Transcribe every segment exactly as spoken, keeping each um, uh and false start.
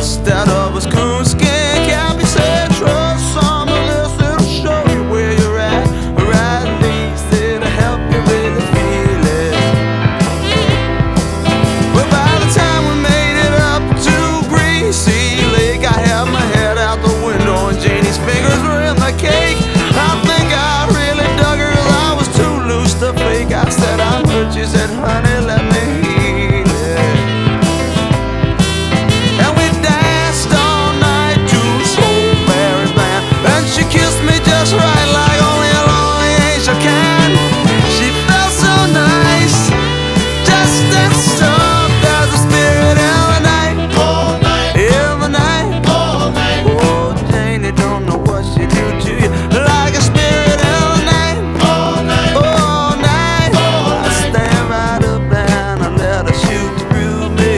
instead of his coonskin cap. He said, trust some of this, it'll show you where you're at, or at least it'll help you really feel it. Well, by the time we made it up to Greasy Lake, I had my head out the window and Janie's fingers were in the cake. I think I really dug her, I was too loose to fake. I said, I'm hurt, she said, honey, let me heal it. And we danced all night to Soul Fairy Band, and she kissed me just right like only a lonely angel can. She felt so nice, just as soft as a spirit in the night, All night, in the night. all night, Oh, Janie, don't know what she do to you, like a spirit in the night, all night, all night. all I night. stand right up and I let her shoot through me.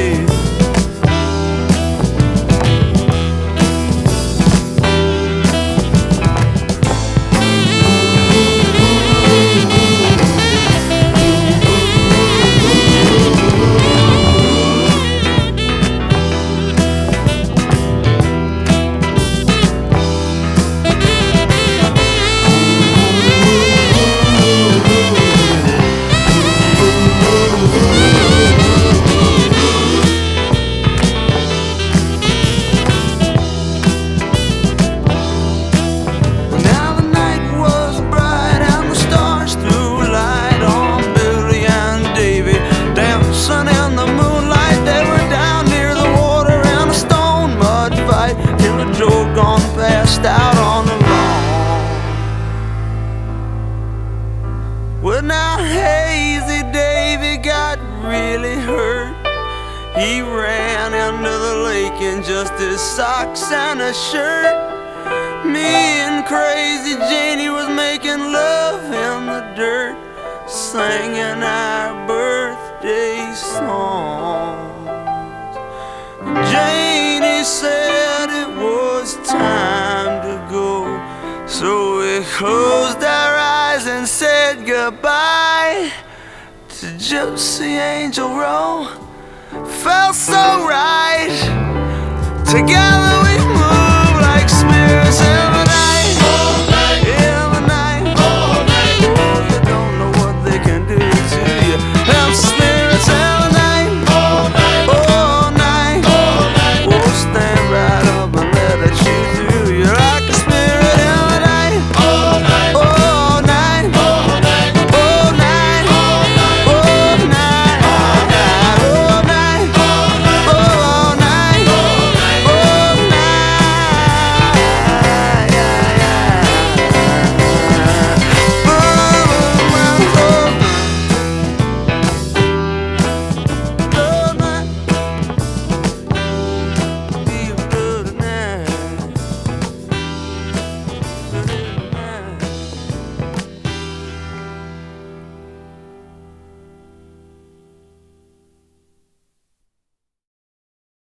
Now the night was bright and the stars threw light on Billy and Davy, dancing in the moonlight. They were down near the water in a stone mud fight. Killer Joe gone passed out on the lawn. Well, now Hazy Davy got really hurt. He ran into the lake in just his socks and a shirt. Me and Crazy Janie was making love in the dirt, singing our birthday songs. Janie said it was time to go, so we closed our eyes and said goodbye to Gypsy Angel Row. Felt so right together.